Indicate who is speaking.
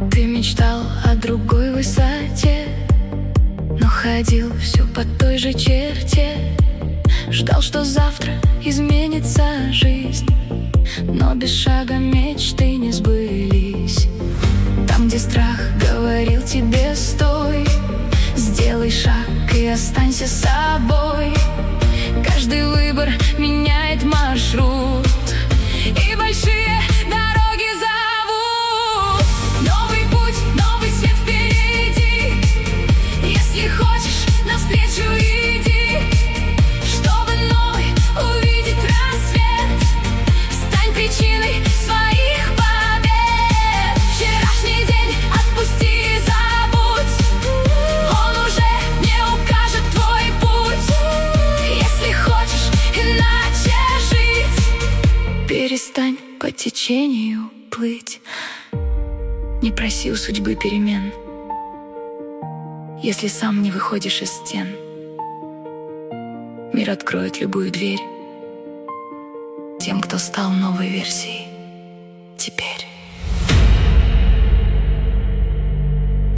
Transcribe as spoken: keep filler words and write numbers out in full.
Speaker 1: Ты мечтал о другой высоте, но ходил все по той же черте. Ждал, что завтра изменится жизнь, но без шага мечты не сбылись. Там, где страх говорил тебе стой, сделай шаг и останься собой. Каждый выбор меняет маршрут, и большие дороги зовут. Новый путь, новый свет впереди. Если хочешь, навстречу иди, чтобы новый увидеть рассвет. Стань причиной своих побед. Вчерашний день отпусти и забудь, он уже не укажет твой путь. Если хочешь иначе жить, перестань по течению плыть. Не проси у судьбы перемен, если сам не выходишь из стен. Мир откроет любую дверь тем, кто стал новой версией.